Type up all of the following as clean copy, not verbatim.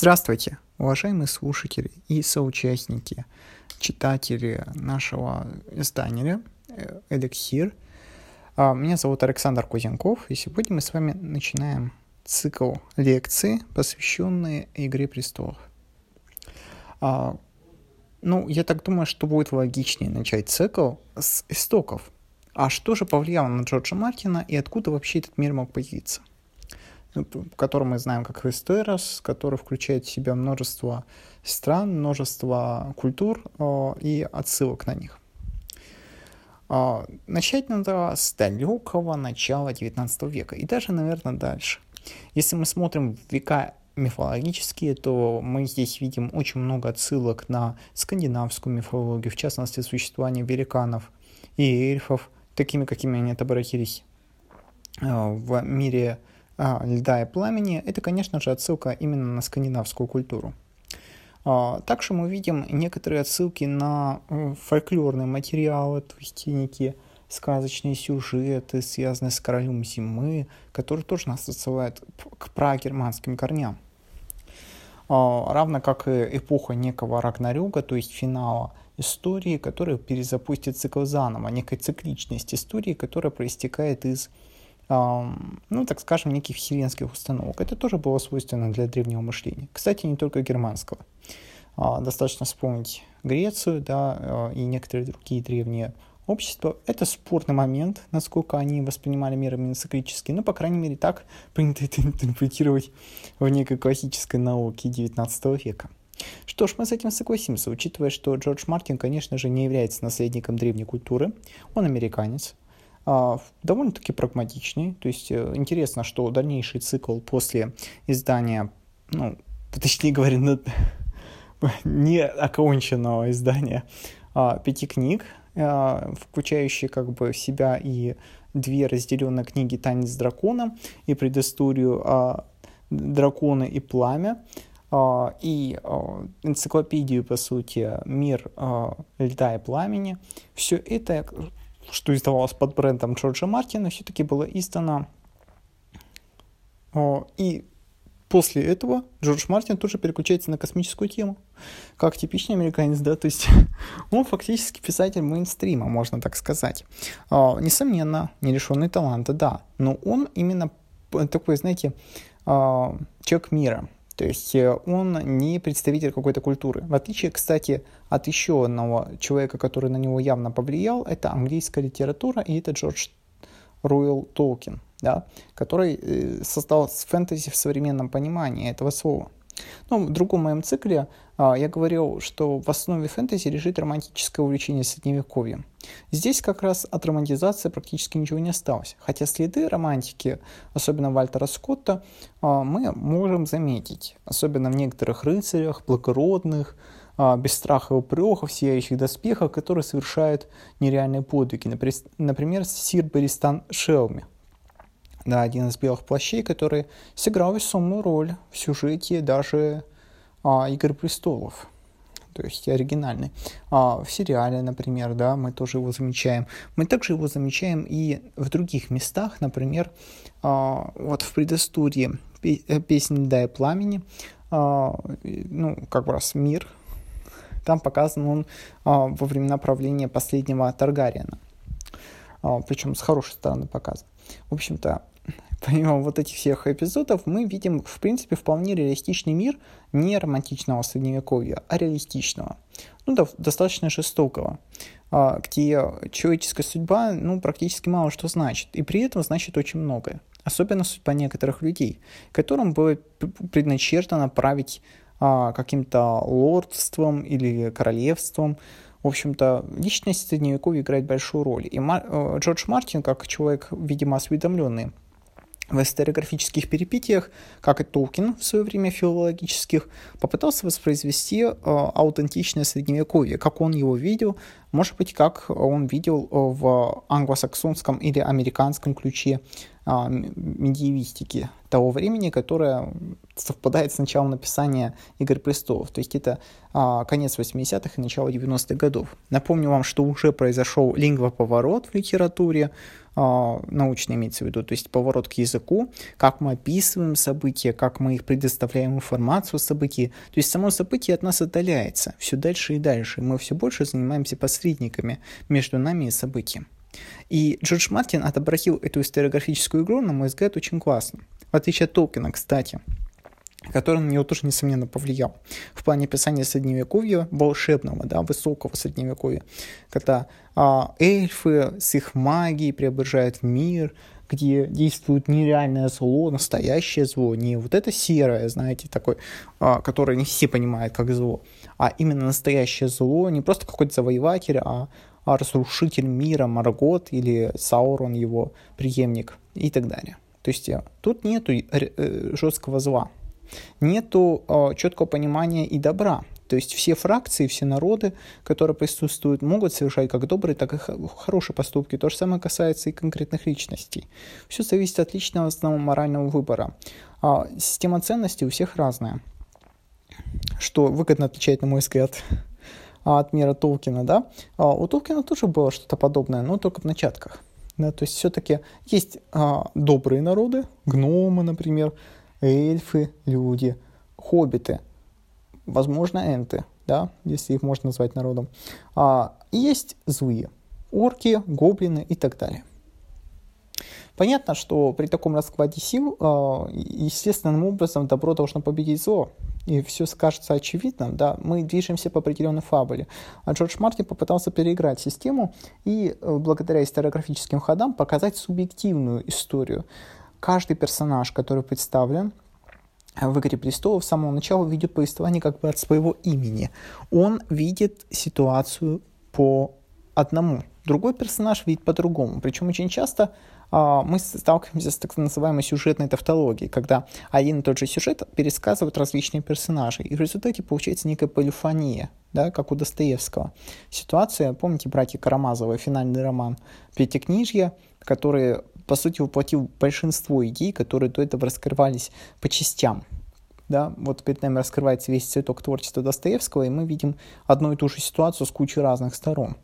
Здравствуйте, уважаемые слушатели и соучастники, читатели нашего издания «Эликсир». Меня зовут Александр Кузенков, и сегодня мы с вами начинаем цикл лекций, посвященные «Игре престолов». Я так думаю, что будет логичнее начать цикл с истоков. А что же повлияло на Джорджа Мартина и откуда вообще этот мир мог появиться? Который мы знаем как Вестерос, который включает в себя множество стран, множество культур и отсылок на них. Начать надо с далекого начала XIX века и даже, наверное, дальше. Если мы смотрим в века мифологические, то мы здесь видим очень много отсылок на скандинавскую мифологию, в частности, существование великанов и эльфов, такими, какими они отобразились в мире льда и пламени. Это, конечно же, отсылка именно на скандинавскую культуру. Также мы видим некоторые отсылки на фольклорные материалы, то есть некие сказочные сюжеты, связанные с королем зимы, которые тоже нас отсылают к прагерманским корням. Равно как и эпоха некого Рагнарёка, то есть финала истории, который перезапустит цикл заново, некой цикличность истории, которая проистекает из неких вселенских установок. Это тоже было свойственно для древнего мышления. Кстати, не только германского. Достаточно вспомнить Грецию, и некоторые другие древние общества. Это спорный момент, насколько они воспринимали мир именно циклически, но, по крайней мере, так принято это интерпретировать в некой классической науке XIX века. Что ж, мы с этим согласимся, учитывая, что Джордж Мартин, конечно же, не является наследником древней культуры, он американец, довольно-таки прагматичный, то есть интересно, что дальнейший цикл после издания, точнее говоря, не оконченного издания 5 книг, включающие в себя и 2 разделенные книги «Танец дракона» и предысторию «Драконы и пламя», и энциклопедию, по сути, «Мир льда и пламени». Все это, что издавалось под брендом Джорджа Мартина, все-таки было издано. И после этого Джордж Мартин тоже переключается на космическую тему, как типичный американец, то есть он фактически писатель мейнстрима, можно так сказать. Несомненно, не лишенный таланта, но он именно такой, человек мира. То есть он не представитель какой-то культуры. В отличие, кстати, от еще одного человека, который на него явно повлиял, это английская литература, и это Джордж Руэлл Толкин, который создал фэнтези в современном понимании этого слова. В другом моем цикле я говорил, что в основе фэнтези лежит романтическое увлечение средневековьем. Здесь как раз от романтизации практически ничего не осталось. Хотя следы романтики, особенно Вальтера Скотта, мы можем заметить. Особенно в некоторых рыцарях, благородных, без страха и упреков, сияющих доспехах, которые совершают нереальные подвиги. Например, сир Беристан Шелми. Один из белых плащей, который сыграл весомую роль в сюжете даже «Игры престолов», то есть оригинальный. В сериале, например, мы тоже его замечаем. Мы также его замечаем и в других местах, например, в предыстории «Песнь льда и пламени», мир, там показан он во времена правления последнего Таргариена. Причем с хорошей стороны показан. В общем-то, помимо этих всех эпизодов, мы видим, в принципе, вполне реалистичный мир не романтичного средневековья, а реалистичного. Достаточно жестокого, где человеческая судьба, практически мало что значит. И при этом значит очень многое. Особенно судьба некоторых людей, которым было предначертано править каким-то лордством или королевством. В общем-то, личность средневековья играет большую роль. И Джордж Мартин, как человек, видимо, осведомленный в историографических перипетиях, как и Толкин в свое время филологических, попытался воспроизвести аутентичное средневековье, как он его видел, может быть, как он видел в англосаксонском или американском ключе медиевистики того времени, которая совпадает с началом написания «Игр престолов». То есть это конец 80-х и начало 90-х годов. Напомню вам, что уже произошел лингвоповорот в литературе, научный имеется в виду, то есть поворот к языку, как мы описываем события, как мы их предоставляем информацию о событии. То есть само событие от нас отдаляется все дальше и дальше. Мы все больше занимаемся посредниками между нами и событием. И Джордж Мартин отобразил эту историографическую игру, на мой взгляд, очень классно. В отличие от Толкина, кстати, который на него тоже, несомненно, повлиял. В плане описания Средневековья, волшебного, да, высокого Средневековья, когда эльфы с их магией преображают мир, где действует нереальное зло, настоящее зло, не вот это серое, знаете, такое, которое не все понимают как зло, а именно настоящее зло, не просто какой-то завоеватель, а разрушитель мира Моргот или Саурон, его преемник и так далее. То есть тут нету жесткого зла, нету четкого понимания и добра. То есть все фракции, все народы, которые присутствуют, могут совершать как добрые, так и хорошие поступки. То же самое касается и конкретных личностей. Все зависит от личного основного морального выбора. Система ценностей у всех разная, что выгодно отличает, на мой взгляд, от мира Толкина, да. У Толкина тоже было что-то подобное, но только в начатках. Да, то есть все-таки есть добрые народы, гномы, например, эльфы, люди, хоббиты, возможно, энты, да, если их можно назвать народом. И есть злые, орки, гоблины и так далее. Понятно, что при таком раскладе сил естественным образом добро должно победить зло. И все кажется очевидным, да, мы движемся по определенной фабуле. А Джордж Мартин попытался переиграть систему и благодаря историографическим ходам показать субъективную историю. Каждый персонаж, который представлен в «Игре престолов», с самого начала ведет повествование как бы от своего имени. Он видит ситуацию по одному. Другой персонаж видит по-другому. Причем очень часто мы сталкиваемся с так называемой сюжетной тавтологией, когда один и тот же сюжет пересказывают различные персонажи. И в результате получается некая полифония, да, как у Достоевского. Ситуация, помните, «Братья Карамазовы», финальный роман Пятикнижья, который, по сути, воплотил большинство идей, которые до этого раскрывались по частям. Да, вот перед нами раскрывается весь цветок творчества Достоевского, и мы видим одну и ту же ситуацию с кучей разных сторон,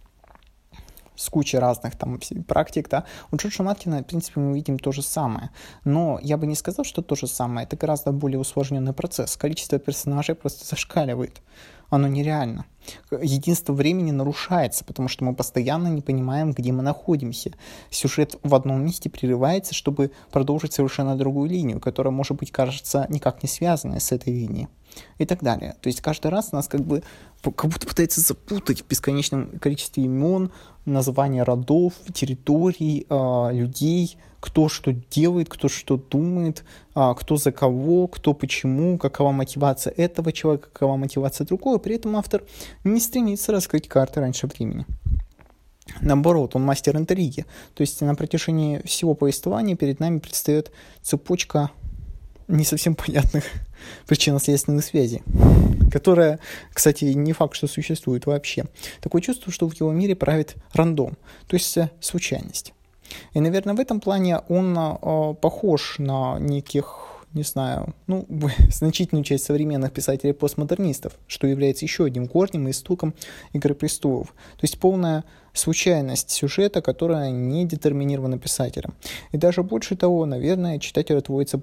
с кучей разных там практик, да. У Джорджа Мартина, в принципе, мы видим то же самое. Но я бы не сказал, что то же самое. Это гораздо более усложненный процесс. Количество персонажей просто зашкаливает. Оно нереально. Единство времени нарушается, потому что мы постоянно не понимаем, где мы находимся. Сюжет в одном месте прерывается, чтобы продолжить совершенно другую линию, которая, может быть, кажется никак не связанной с этой линией. И так далее. То есть каждый раз нас как будто пытается запутать в бесконечном количестве имен, названия родов, территорий, людей, кто что делает, кто что думает, кто за кого, кто почему, какова мотивация этого человека, какова мотивация другого. При этом автор не стремится раскрыть карты раньше времени. Наоборот, он мастер интриги. То есть на протяжении всего повествования перед нами предстает цепочка не совсем понятных причинно-следственных связей, которая, кстати, не факт, что существует вообще. Такое чувство, что в его мире правит рандом, то есть случайность. И, наверное, в этом плане он похож на неких, не знаю, значительную часть современных писателей-постмодернистов, что является еще одним корнем и истоком «Игры престолов». То есть полная случайность сюжета, которая не детерминирована писателем. И даже больше того, наверное, читателю отводится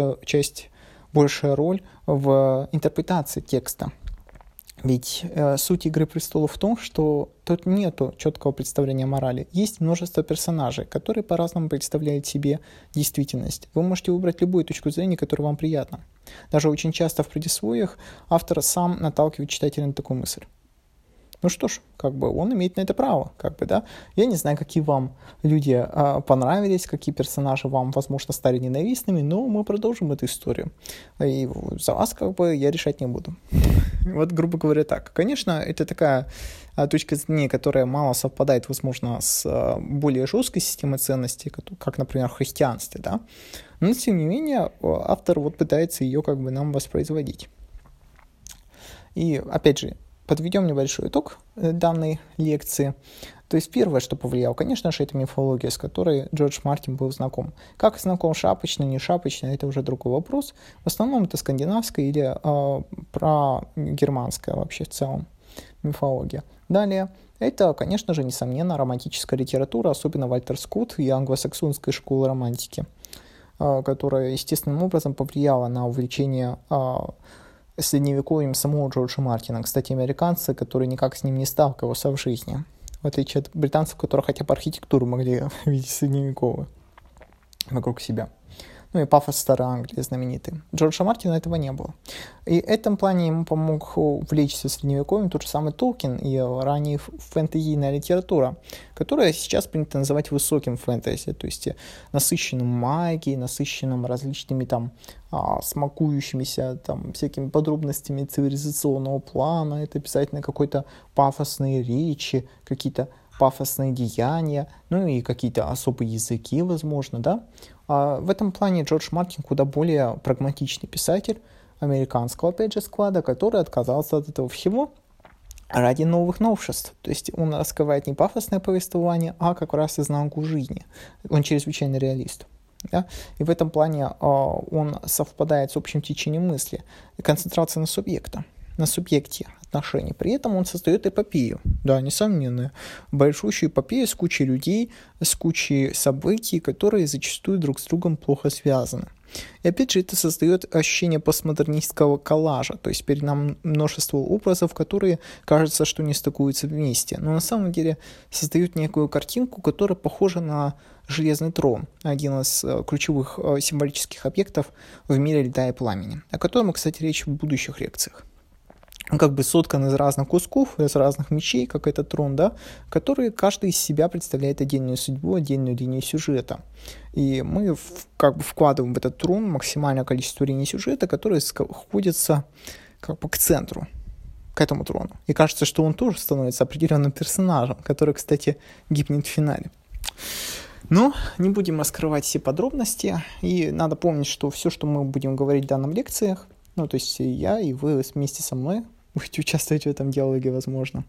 большая роль в интерпретации текста. Ведь суть «Игры престолов» в том, что тут нету четкого представления морали. Есть множество персонажей, которые по-разному представляют себе действительность. Вы можете выбрать любую точку зрения, которая вам приятна. Даже очень часто в предисловиях автор сам наталкивает читателя на такую мысль. Ну что ж, он имеет на это право, да. Я не знаю, какие вам люди понравились, какие персонажи вам, возможно, стали ненавистными, но мы продолжим эту историю. И за вас, я решать не буду. Вот, грубо говоря, так. Конечно, это такая точка зрения, которая мало совпадает, возможно, с более жесткой системой ценностей, как, например, в христианстве, да. Но, тем не менее, автор пытается ее нам воспроизводить. И, опять же, подведем небольшой итог данной лекции. То есть первое, что повлияло, конечно же, это мифология, с которой Джордж Мартин был знаком. Как знаком, шапочно, не шапочно, это уже другой вопрос. В основном это скандинавская или про германская вообще в целом. мифология. Далее, это, конечно же, несомненно, романтическая литература, особенно Вальтер Скотт и англосаксонской школы романтики, которая естественным образом повлияла на увлечение средневековьем самого Джорджа Мартина. Кстати, американцы, которые никак с ним не сталкиваются в жизни, в отличие от британцев, которые хотя бы архитектуру могли видеть средневековую вокруг себя. Ну и пафос Старой Англии знаменитый. Джорджа Мартина этого не было. И в этом плане ему помог увлечься средневековьем тот же самый Толкин и ранее фэнтезийная литература, которая сейчас принято называть высоким фэнтези, то есть насыщенным магией, насыщенным различными там смакующимися там всякими подробностями цивилизационного плана. Это обязательно какой-то пафосные речи, какие-то пафосные деяния, ну и какие-то особые языки, возможно, да. В этом плане Джордж Мартин куда более прагматичный писатель американского, опять же, склада, который отказался от этого всего ради новых новшеств. То есть он раскрывает не пафосное повествование, а как раз изнанку жизни. Он чрезвычайно реалист. Да? И в этом плане он совпадает с общим течением мысли. Концентрация на субъекте отношений. При этом он создает эпопею, да, несомненно, большущую эпопею с кучей людей, с кучей событий, которые зачастую друг с другом плохо связаны. И опять же, это создает ощущение постмодернистского коллажа, то есть перед нами множество образов, которые кажется, что не стыкуются вместе, но на самом деле создают некую картинку, которая похожа на железный трон, один из ключевых символических объектов в мире льда и пламени, о котором, кстати, речь в будущих лекциях. Он как бы соткан из разных кусков, из разных мечей, как этот трон, да, которые каждый из себя представляет отдельную судьбу, отдельную линию сюжета. И мы как бы вкладываем в этот трон максимальное количество линий сюжета, которые сходятся как бы к центру, к этому трону. И кажется, что он тоже становится определенным персонажем, который, кстати, гибнет в финале. Но не будем раскрывать все подробности, и надо помнить, что все, что мы будем говорить в данных лекциях, ну, то есть я и вы вместе со мной будете участвовать в этом диалоге, возможно.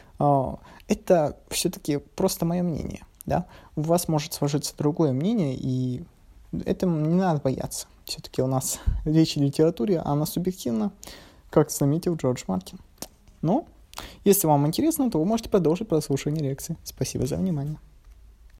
Это все-таки просто мое мнение, да? У вас может сложиться другое мнение, и этому не надо бояться. Все-таки у нас речь о литературе, она субъективна, как заметил Джордж Мартин. Но, если вам интересно, то вы можете продолжить прослушивание лекции. Спасибо за внимание.